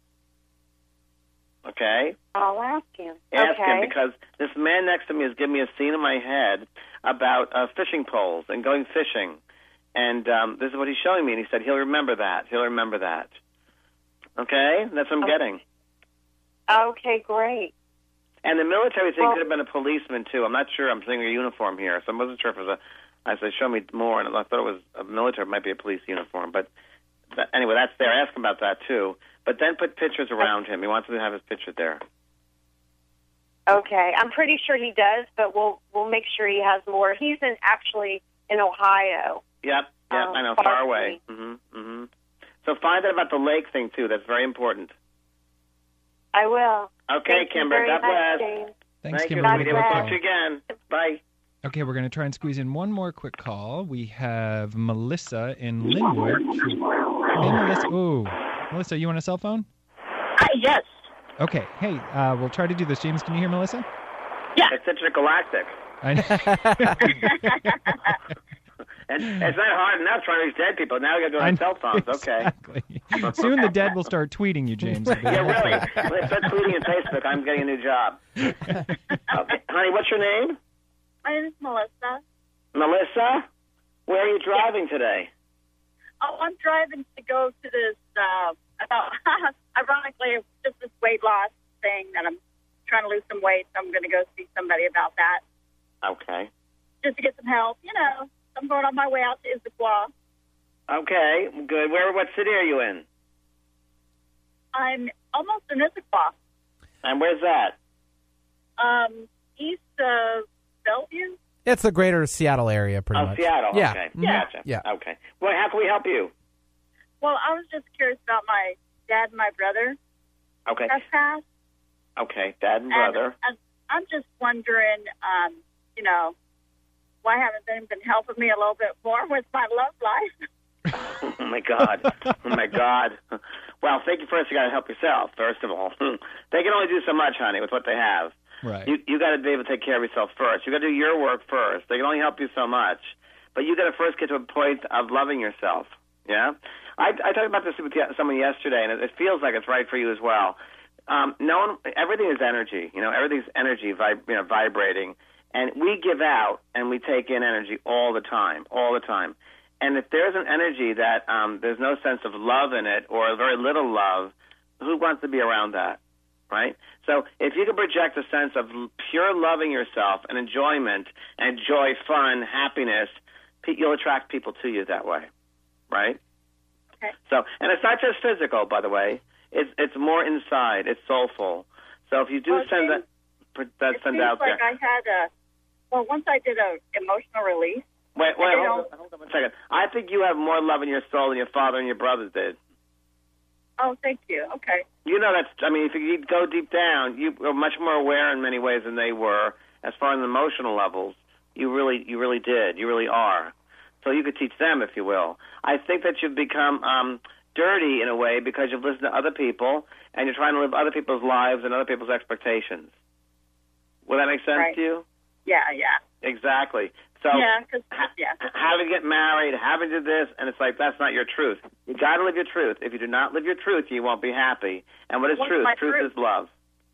Okay? I'll ask him. Ask him, because this man next to me has given me a scene in my head about fishing poles and going fishing. And this is what he's showing me. And he said he'll remember that. He'll remember that. Okay? That's what I'm getting. Okay, great. And the military thing could have been a policeman, too. I'm not sure. I'm seeing a uniform here, so I wasn't sure if it was I said, show me more, and I thought it was a military, it might be a police uniform. But anyway, that's there. Ask him about that, too. But then put pictures around him. He wants to have his picture there. Okay. I'm pretty sure he does, but we'll make sure he has more. He's actually in Ohio. Yep, I know, far away. So find out about the lake thing, too. That's very important. I will. Okay, Kimber. God bless. Thanks, Kimber. Kimber. We'll talk to you again. Bye. Okay, we're going to try and squeeze in one more quick call. We have Melissa in Linwood. Hey, Melissa. Ooh. Melissa, you on a cell phone? Yes. Okay. Hey, we'll try to do this. James, can you hear Melissa? Yeah. It's intergalactic. I know. And it's not hard enough trying to reach dead people. Now we got to go on cell phones. Okay. Exactly. Soon the dead will start tweeting you, James. Yeah, really. When they start tweeting on Facebook, I'm getting a new job. Okay. Honey, what's your name? My name is Melissa. Melissa? Where are you driving today? Oh, I'm driving to go to this, ironically, just this weight loss thing that I'm trying to lose some weight, so I'm going to go see somebody about that. Okay. Just to get some help, I'm going on my way out to Issaquah. Okay, good. What city are you in? I'm almost in Issaquah. And where's that? East of Bellevue. It's the greater Seattle area, pretty much. Oh, Seattle. Yeah. Okay. Yeah. Gotcha. Yeah. Okay. Well, how can we help you? Well, I was just curious about my dad and my brother. Okay. That's passed. Okay, dad and brother. And I'm just wondering, why haven't they been helping me a little bit more with my love life? Oh, my God. Oh, my God. Well, think first you got to help yourself, first of all. They can only do so much, honey, with what they have. Right. You got to be able to take care of yourself first. You got to do your work first. They can only help you so much. But you got to first get to a point of loving yourself. Yeah? I talked about this with someone yesterday, and it feels like it's right for you as well. Everything is energy. Everything's energy vibrating. And we give out and we take in energy all the time. And if there's an energy that there's no sense of love in it or very little love, who wants to be around that, right? So if you can project a sense of pure loving yourself and enjoyment and joy, fun, happiness, you'll attract people to you that way, right? Okay. So, and it's not just physical, by the way. It's more inside. It's soulful. So if you do send out there. It seems like I had once I did an emotional release. Wait, hold on 1 second. I think you have more love in your soul than your father and your brothers did. Oh, thank you. Okay. If you go deep down, you are much more aware in many ways than they were as far as emotional levels. You really did. You really are. So you could teach them, if you will. I think that you've become dirty in a way because you've listened to other people and you're trying to live other people's lives and other people's expectations. Will that make sense to you? Yeah. Exactly. So having to get married, having to do this, and it's like that's not your truth. You got to live your truth. If you do not live your truth, you won't be happy. And what is truth? Truth is love.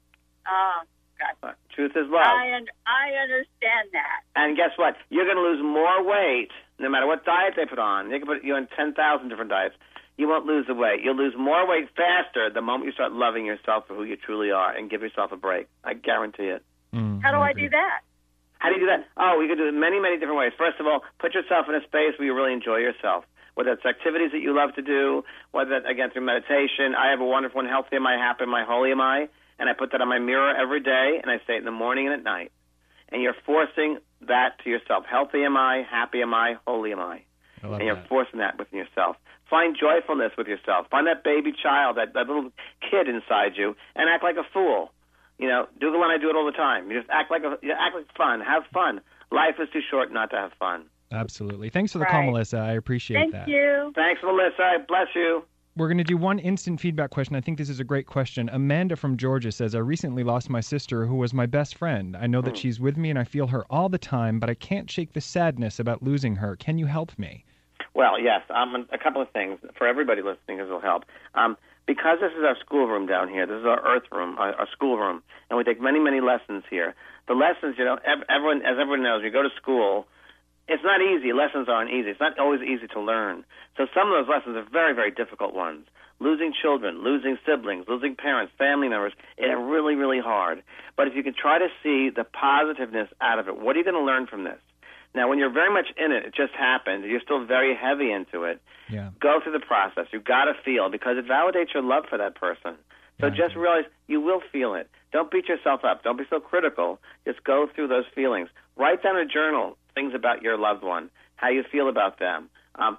Gotcha. Truth is love. I understand that. And guess what? You're going to lose more weight no matter what diet they put on. They can put you on 10,000 different diets. You won't lose the weight. You'll lose more weight faster the moment you start loving yourself for who you truly are and give yourself a break. I guarantee it. How do I do that? How do you do that? Oh, you can do it many, many different ways. First of all, put yourself in a space where you really enjoy yourself, whether it's activities that you love to do, whether that's, again, through meditation. I have a wonderful one, Healthy Am I, Happy Am I, Holy Am I, and I put that on my mirror every day, and I say it in the morning and at night. And you're forcing that to yourself. Healthy am I, happy am I, holy am I. And you're forcing that within yourself. Find joyfulness with yourself. Find that baby child, that little kid inside you, and act like a fool. You know, Dougal and I do it all the time. You just act like fun. Have fun. Life is too short not to have fun. Absolutely. Thanks for the call, Melissa. I appreciate that. Thank you. Thanks, Melissa. Bless you. We're going to do one instant feedback question. I think this is a great question. Amanda from Georgia says, I recently lost my sister who was my best friend. I know that she's with me and I feel her all the time, but I can't shake the sadness about losing her. Can you help me? Well, yes. A couple of things for everybody listening. This will help. Because this is our schoolroom down here, this is our earth room, our schoolroom, and we take many, many lessons here. The lessons, you know, everyone knows, you go to school, it's not easy. Lessons aren't easy. It's not always easy to learn. So some of those lessons are very, very difficult ones. Losing children, losing siblings, losing parents, family members, it's really, really hard. But if you can try to see the positiveness out of it, what are you going to learn from this? Now, when you're very much in it, it just happened, you're still very heavy into it, go through the process. You've got to feel, because it validates your love for that person. So just realize you will feel it. Don't beat yourself up. Don't be so critical. Just go through those feelings. Write down a journal, things about your loved one, how you feel about them.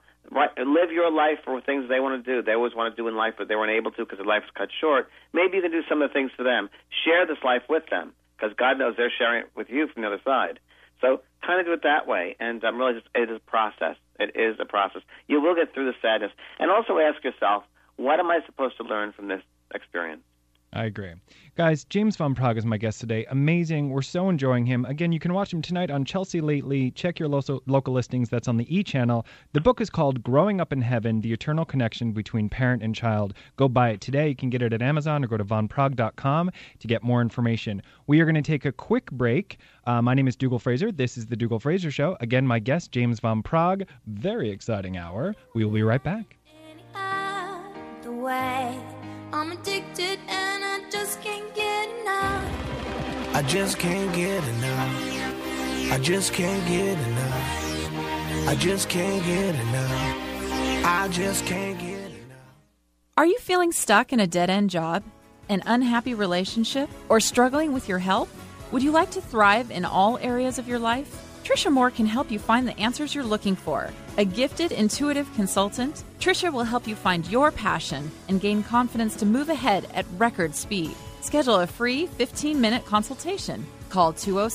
Live your life for things they want to do. They always want to do in life, but they weren't able to because their life is cut short. Maybe you can do some of the things for them. Share this life with them, because God knows they're sharing it with you from the other side. So kind of do it that way, and really it is a process. It is a process. You will get through the sadness. And also ask yourself, what am I supposed to learn from this experience? I agree. Guys, James Van Praagh is my guest today. Amazing. We're so enjoying him. Again, you can watch him tonight on Chelsea Lately. Check your local listings. That's on the E! Channel. The book is called Growing Up in Heaven, The Eternal Connection Between Parent and Child. Go buy it today. You can get it at Amazon or go to vanpraagh.com to get more information. We are going to take a quick break. My name is Dougal Fraser. This is The Dougal Fraser Show. Again, my guest, James Van Praagh. Very exciting hour. We will be right back. The way I'm addicted and I just can't get enough. I just can't get enough. I just can't get enough. I just can't get enough. I just can't get enough. Are you feeling stuck in a dead-end job, an unhappy relationship, or struggling with your health? Would you like to thrive in all areas of your life? Tricia Moore can help you find the answers you're looking for. A gifted, intuitive consultant, Tricia will help you find your passion and gain confidence to move ahead at record speed. Schedule a free 15-minute consultation. Call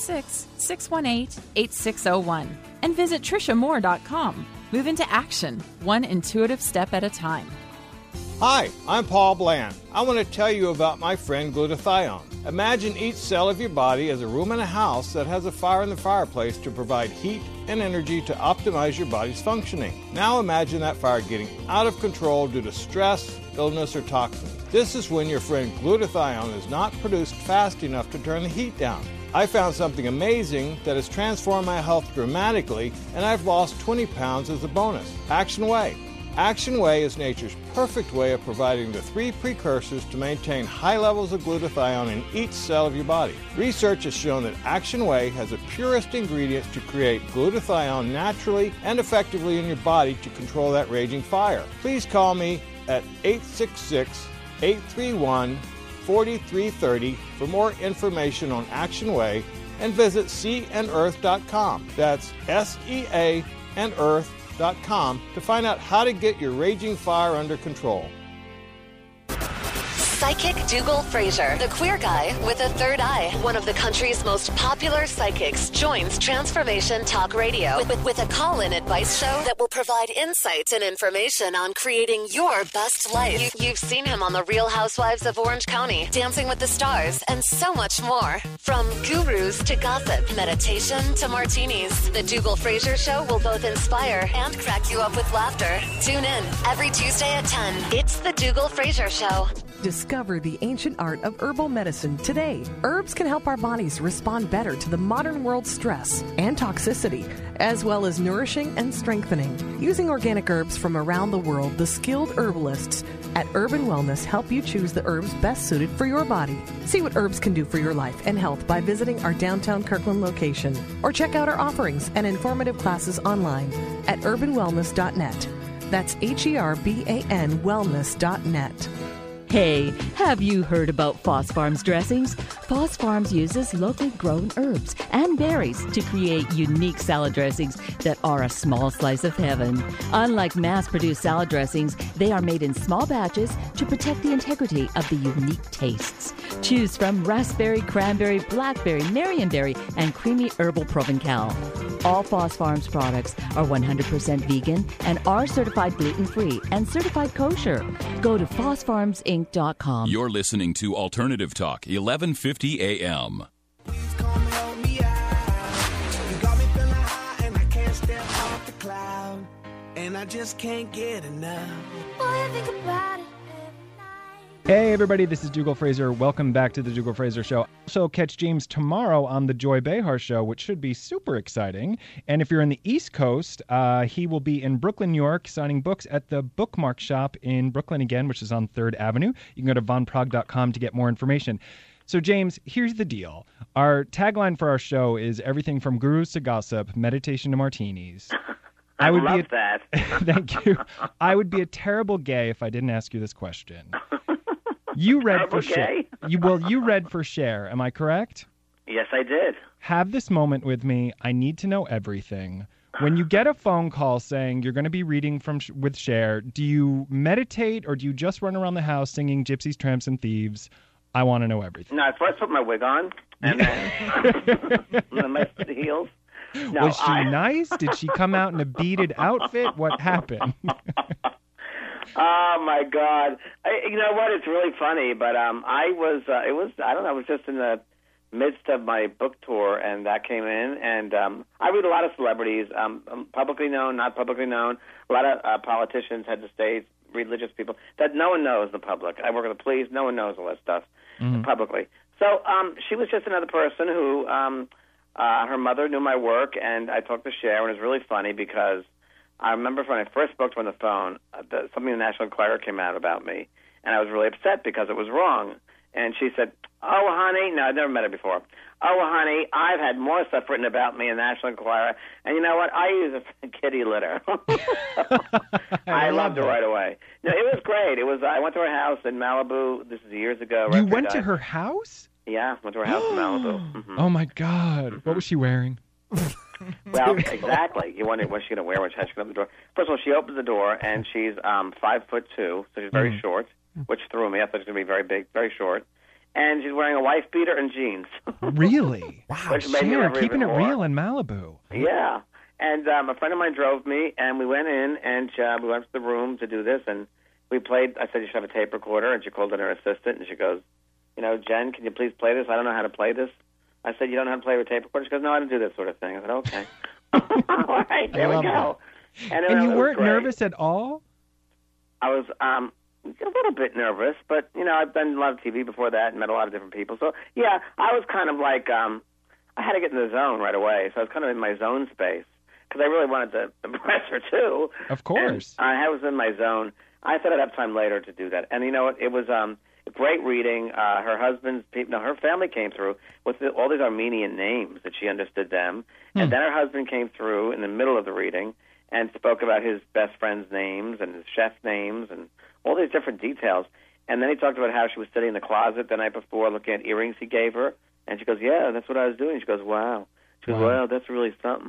206-618-8601 and visit TriciaMoore.com. Move into action, one intuitive step at a time. Hi, I'm Paul Bland. I want to tell you about my friend glutathione. Imagine each cell of your body as a room in a house that has a fire in the fireplace to provide heat and energy to optimize your body's functioning. Now imagine that fire getting out of control due to stress, illness, or toxins. This is when your friend glutathione is not produced fast enough to turn the heat down. I found something amazing that has transformed my health dramatically, and I've lost 20 pounds as a bonus. Action Way. Action Way is nature's perfect way of providing the 3 precursors to maintain high levels of glutathione in each cell of your body. Research has shown that Action Way has the purest ingredients to create glutathione naturally and effectively in your body to control that raging fire. Please call me at 866-831-4330 for more information on Action Way, and visit seaandearth.com. That's SEA and Earth.com to find out how to get your raging fire under control. Psychic Dougal Fraser, the queer guy with a third eye, one of the country's most popular psychics, joins Transformation Talk Radio with a call-in advice show that will provide insights and information on creating your best life. You've seen him on The Real Housewives of Orange County, Dancing with the Stars, and so much more. From gurus to gossip, meditation to martinis, the Dougal Fraser Show will both inspire and crack you up with laughter. Tune in every Tuesday at 10. It's the Dougal Fraser Show. Discover the ancient art of herbal medicine today. Herbs can help our bodies respond better to the modern world's stress and toxicity, as well as nourishing and strengthening. Using organic herbs from around the world, the skilled herbalists at Urban Wellness help you choose the herbs best suited for your body. See what herbs can do for your life and health by visiting our downtown Kirkland location, or check out our offerings and informative classes online at urbanwellness.net. That's HERBAN wellness.net. Hey, have you heard about Foss Farms dressings? Foss Farms uses locally grown herbs and berries to create unique salad dressings that are a small slice of heaven. Unlike mass-produced salad dressings, they are made in small batches to protect the integrity of the unique tastes. Choose from raspberry, cranberry, blackberry, marionberry, and creamy herbal Provencal. All Foss Farms products are 100% vegan and are certified gluten-free and certified kosher. Go to fossfarmsinc.com. You're listening to Alternative Talk, 1150 AM. And I just can't get enough. Boy, I think about it. Hey everybody, this is Dougal Fraser. Welcome back to the Dougal Fraser Show. So catch James tomorrow on the Joy Behar Show, which should be super exciting. And if you're in the East Coast, he will be in Brooklyn, New York, signing books at the Bookmark Shop in Brooklyn again, which is on 3rd Avenue. You can go to vonprog.com to get more information. So James, here's the deal. Our tagline for our show is everything from gurus to gossip, meditation to martinis. I would love that. Thank you. I would be a terrible gay if I didn't ask you this question. You read for Cher. You read for Cher. Am I correct? Yes, I did. Have this moment with me. I need to know everything. When you get a phone call saying you're going to be reading with Cher, do you meditate or do you just run around the house singing Gypsies, Tramps, and Thieves? I want to know everything. No, I first put my wig on and then my heels. No, was she nice? Did she come out in a beaded outfit? What happened? Oh my God! You know what? It's really funny, but I was I don't know. I was just in the midst of my book tour, and that came in, and I read a lot of celebrities, publicly known, not publicly known. A lot of politicians, heads of states, religious people that no one knows. The public. I work with the police. No one knows all that stuff publicly. So she was just another person who her mother knew my work, and I talked to Cher, and it was really funny because I remember when I first spoke to her on the phone, something in the National Enquirer came out about me, and I was really upset because it was wrong. And she said, "Oh, honey," no, I'd never met her before. "Oh, honey, I've had more stuff written about me in the National Enquirer, and you know what? I use a kitty litter." I loved her right away. No, it was great. It was. I went to her house in Malibu. This is years ago. You went to her house? Yeah, went to her house in Malibu. Mm-hmm. Oh my God! What was she wearing? Well, exactly. You wondered what's she going to wear when she opened up the door. First of all, she opens the door, and she's 5'2", so she's very short, which threw me. I thought she was going to be very big, very short. And she's wearing a wife beater and jeans. Really? Wow, Cher, keeping it real in Malibu. Yeah. And a friend of mine drove me, and we went in, and we went to the room to do this, and we played. I said, "You should have a tape recorder," and she called in her assistant, and she goes, "Jen, can you please play this? I don't know how to play this." I said, "You don't know how to play with tape recorder?" She goes, "No, I don't do this sort of thing." I said, "Okay." All right, there we go. And you weren't nervous at all? I was a little bit nervous, but, I've done a lot of TV before that and met a lot of different people. So, yeah, I was kind of like, I had to get in the zone right away. So I was kind of in my zone space because I really wanted to impress her, too. Of course. And I was in my zone. I thought I'd have time later to do that. And you know what? It was great reading. Her husband's people, her family came through with all these Armenian names that she understood them. And then her husband came through in the middle of the reading and spoke about his best friend's names and his chef's names and all these different details. And then he talked about how she was sitting in the closet the night before looking at earrings he gave her. And she goes, "Yeah, that's what I was doing." She goes, "Wow." She goes, "Wow, that's really something."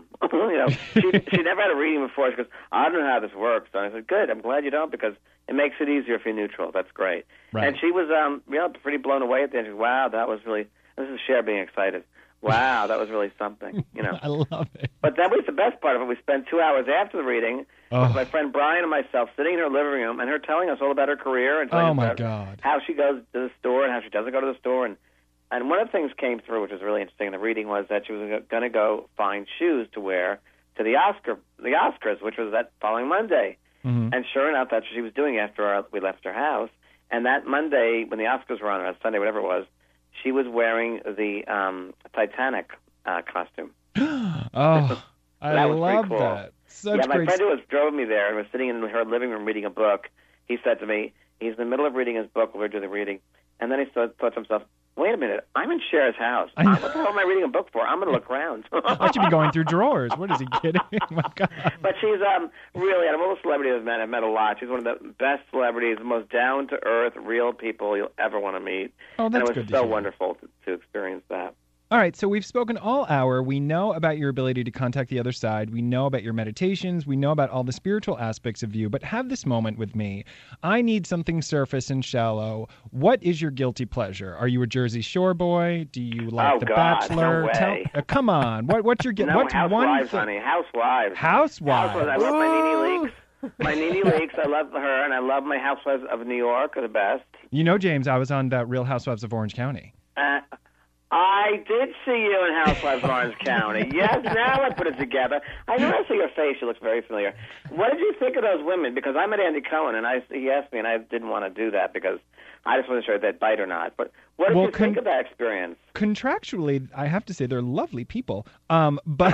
She never had a reading before. She goes, "I don't know how this works." And I said, "Good, I'm glad you don't, because it makes it easier if you're neutral." That's great. Right. And she was pretty blown away at the end. She goes, "Wow, that was really," this is Cher being excited. "Wow, that was really something." I love it. But that was the best part of it. We spent 2 hours after the reading with my friend Brian and myself sitting in her living room, and her telling us all about her career and telling us about how she goes to the store and how she doesn't go to the store. And one of the things came through, which was really interesting in the reading, was that she was going to go find shoes to wear to the Oscars, which was that following Monday. Mm-hmm. And sure enough, that's what she was doing after we left her house. And that Monday, when the Oscars were on, or Sunday, whatever it was, she was wearing the Titanic costume. Oh, I love cool. that. My friend who drove me there and was sitting in her living room reading a book, he said to me, he's in the middle of reading his book while we're doing the reading, and then he thought to himself, "Wait a minute, I'm in Cher's house. What the hell am I reading a book for? I'm going to look around. I should be going through drawers. What is he kidding? My God. But she's really, out of all the celebrities I've met a lot. She's one of the best celebrities, the most down-to-earth, real people you'll ever want to meet. Oh, that's good. And it was so wonderful to experience that. All right, so we've spoken all hour. We know about your ability to contact the other side. We know about your meditations. We know about all the spiritual aspects of you. But have this moment with me. I need something surface and shallow. What is your guilty pleasure? Are you a Jersey Shore boy? Do you like The Bachelor? No way. Come on. What's your guilty? No, Housewives, honey. Housewives. Housewives. I love my Nene Leakes. My Nene Leakes. I love her, and I love my Housewives of New York. Are the best. You know, James, I was on that Real Housewives of Orange County. I did see you in Housewives of Orange County. Yes, now I put it together. I know I see your face. You look very familiar. What did you think of those women? Because I met Andy Cohen, and he asked me, and I didn't want to do that because I just wasn't sure if they'd bite or not. But what did you think of that experience? Contractually, I have to say they're lovely people. But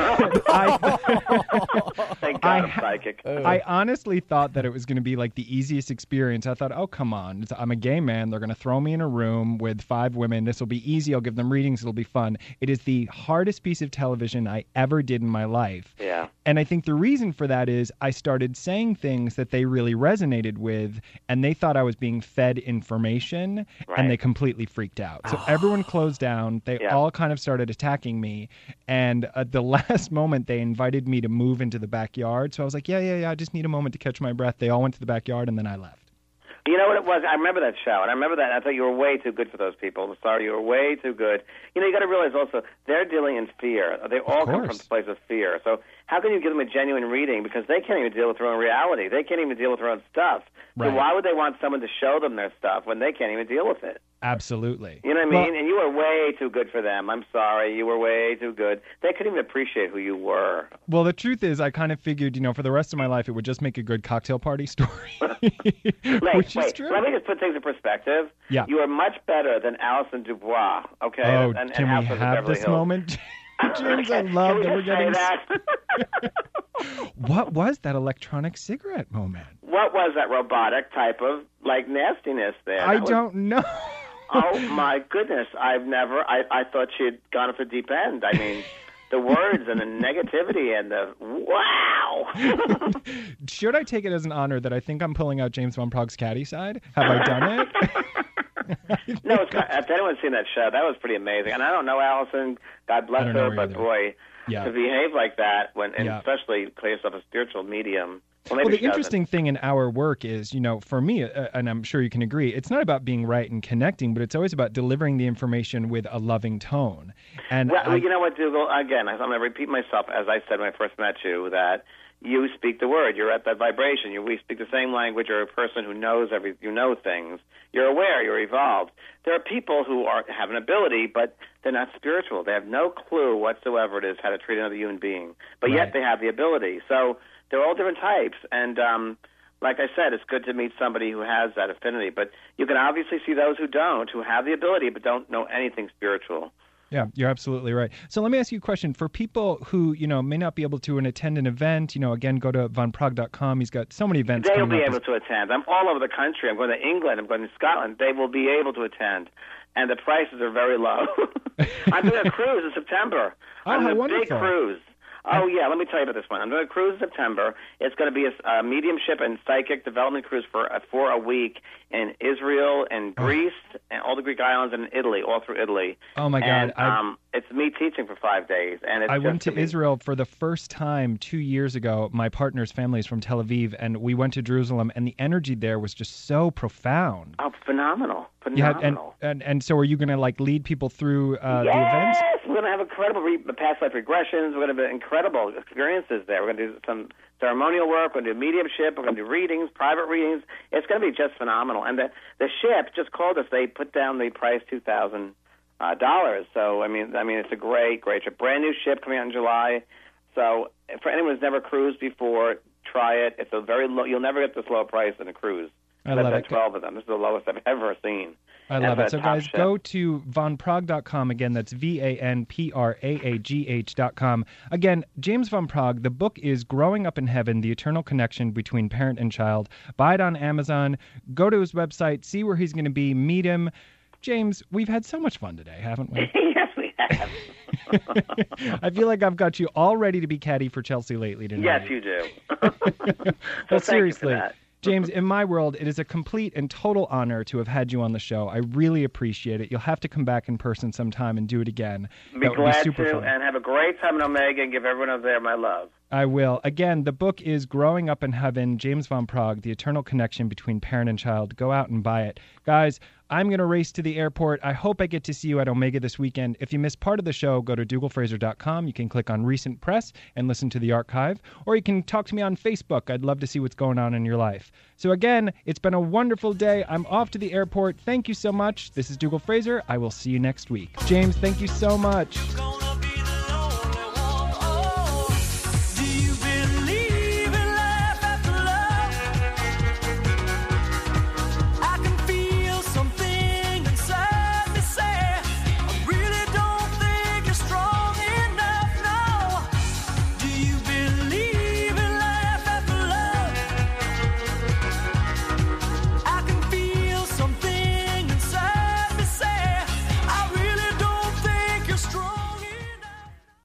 Thank God I'm psychic. I honestly thought that it was going to be like the easiest experience. I thought, oh, come on. I'm a gay man. They're going to throw me in a room with 5 women. This will be easy. I'll give them readings. It'll be fun. It is the hardest piece of television I ever did in my life. Yeah. And I think the reason for that is I started saying things that they really resonated with, and they thought I was being fed information, and they completely freaked out. So everyone closed down. They all kind of started attacking me. And at the last moment, they invited me to move into the backyard. So I was like, yeah, I just need a moment to catch my breath. They all went to the backyard, and then I left. You know what it was? I remember that show, and I remember that. I thought you were way too good for those people. I'm sorry, you were way too good. You know, you got to realize also, they're dealing in fear. They all come from a place of fear. So how can you give them a genuine reading? Because they can't even deal with their own reality. They can't even deal with their own stuff. So why would they want someone to show them their stuff when they can't even deal with it? Absolutely. You know what I mean? And you were way too good for them. I'm sorry. You were way too good. They couldn't even appreciate who you were. Well, the truth is, I kind of figured, for the rest of my life, it would just make a good cocktail party story. Which is true. Let me just put things in perspective. Yeah. You are much better than Alison Dubois, okay? Oh, and can we have this moment? James, I love that we're getting... What was that electronic cigarette moment? What was that robotic type of, nastiness there? I don't know. Oh, my goodness. I thought she had gone off the deep end. I mean, the words and the negativity and the wow. Should I take it as an honor that I think I'm pulling out James Van Prague's catty side? Have I done it? No, if anyone's seen that show, that was pretty amazing. And I don't know Allison, God bless her, but boy, to behave like that, and especially call yourself a spiritual medium. Well, the interesting thing in our work is, for me, and I'm sure you can agree, it's not about being right and connecting, but it's always about delivering the information with a loving tone. And you know what, Dougal? Again, I'm going to repeat myself, as I said when I first met you, that you speak the word. You're at that vibration. We speak the same language. You're a person who knows you know things. You're aware. You're evolved. There are people who have an ability, but they're not spiritual. They have no clue whatsoever it is how to treat another human being, but yet they have the ability. So they're all different types, and like I said, it's good to meet somebody who has that affinity. But you can obviously see those who don't, who have the ability but don't know anything spiritual. Yeah, you're absolutely right. So let me ask you a question. For people who, may not be able to attend an event, again, go to vanprague.com. He's got so many events They'll coming be up. able to attend. I'm all over the country. I'm going to England. I'm going to Scotland. They will be able to attend. And the prices are very low. I'm doing a cruise in September. I'm doing a big cruise. Oh, yeah, let me tell you about this one. I'm doing a cruise in September. It's going to be a mediumship and psychic development cruise for a week in Israel and Greece and all the Greek islands and Italy, all through Italy. Oh, my God. And, it's me teaching for 5 days. And I went to Israel for the first time 2 years ago. My partner's family is from Tel Aviv, and we went to Jerusalem, and the energy there was just so profound. Oh, phenomenal. Phenomenal. Yeah, and so are you going to, lead people through the events? Yes, we're going to have incredible past life regressions. We're going to have incredible experiences there. We're going to do some ceremonial work. We're going to do mediumship. We're going to do readings, private readings. It's going to be just phenomenal. And the ship just called us. They put down the price $2,000. So I mean, it's a great trip. Brand new ship coming out in July. So for anyone who's never cruised before, try it. It's a very low. You'll never get this low price in a cruise. I love it. 12 of them. This is the lowest I've ever seen. I love it. So guys, go to vanprague.com. Again, that's vanpraagh.com. Again, James Van Prague, the book is Growing Up in Heaven, The Eternal Connection Between Parent and Child. Buy it on Amazon. Go to his website, see where he's going to be, meet him. James, we've had so much fun today, haven't we? Yes, we have. I feel like I've got you all ready to be caddy for Chelsea Lately tonight. Yes, you do. Well, thank seriously, you for that. James, in my world, it is a complete and total honor to have had you on the show. I really appreciate it. You'll have to come back in person sometime and do it again. Be That would glad super to, fun. and have a great time in Omega, and give everyone over there my love. I will. Again, the book is Growing Up in Heaven, James Van Praagh, The Eternal Connection Between Parent and Child. Go out and buy it. Guys, I'm going to race to the airport. I hope I get to see you at Omega this weekend. If you missed part of the show, go to dougalfraser.com. You can click on Recent Press and listen to the archive, or you can talk to me on Facebook. I'd love to see what's going on in your life. So again, it's been a wonderful day. I'm off to the airport. Thank you so much. This is Dougal Fraser. I will see you next week. James, thank you so much.